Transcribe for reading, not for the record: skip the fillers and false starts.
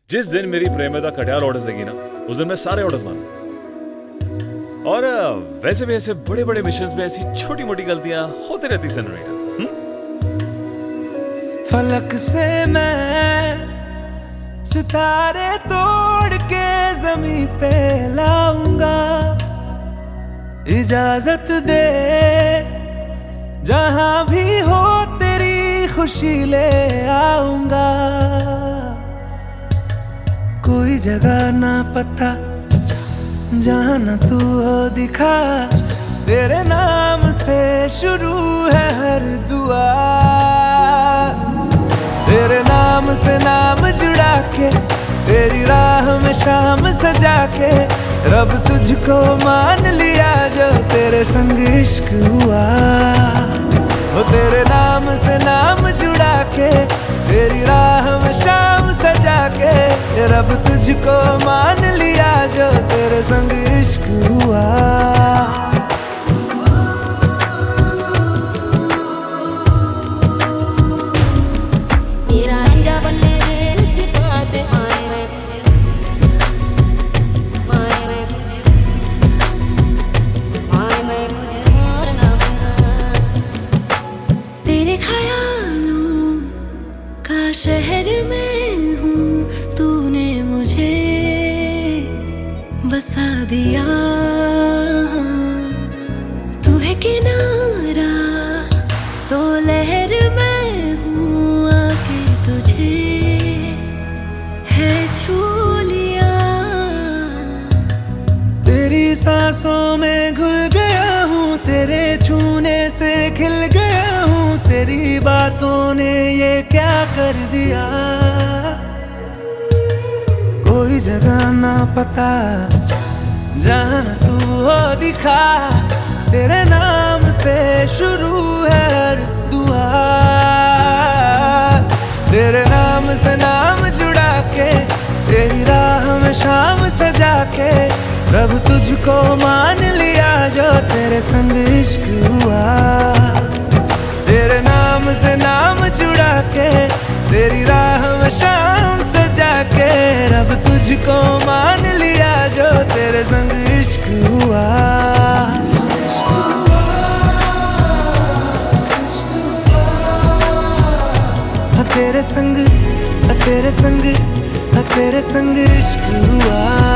जिस दिन मेरी प्रेमिका खटियाल ऑर्डर्स देगी ना, उस दिन मैं सारे ऑर्डर्स मानूं। और वैसे भी ऐसे बड़े बड़े मिशंस में ऐसी छोटी मोटी गलतियां होती रहती सेनोरिटा। फलक से मैं सितारे तोड़ के जमीन पे लाऊंगा, इजाजत दे जहां भी हो तेरी खुशी ले आऊंगा। कोई जगह ना पता जहां ना तू हो दिखा, तेरे नाम से शुरू है हर दुआ। तेरे नाम से नाम जुड़ा के, तेरी राह में शाम सजा के, रब तुझको मान लिया जो तेरे संग इश्क हुआ। वो तेरे नाम से नाम जुड़ा के, तेरी राह में शाम सजा के, रब तुझको मान लिया जो तेरे संग इश्क हुआ। शहर में हूँ, तूने मुझे बसा दिया। तू है किनारा तो लहर में हूँ, आके तुझे है छू लिया। तेरी सांसों में घुल गया हूँ, तेरे छूने से खिल गया हूँ। तेरी बातों ने ये क्या कर दिया। कोई जगह ना पता जहां ना तू हो दिखा, तेरे नाम से शुरू है हर दुआ। तेरे नाम से नाम जुड़ा के, तेरी राह में शाम सजा के, रब तुझको मान लिया जो तेरे संग इश्क हुआ। तेरे नाम से नाम जुड़ा के, तेरी राह में शाम सजा के, रब तुझको मान लिया जो तेरे संग इश्क हुआ। तेरे संग, तेरे संग, तेरे संग इश्क हुआ।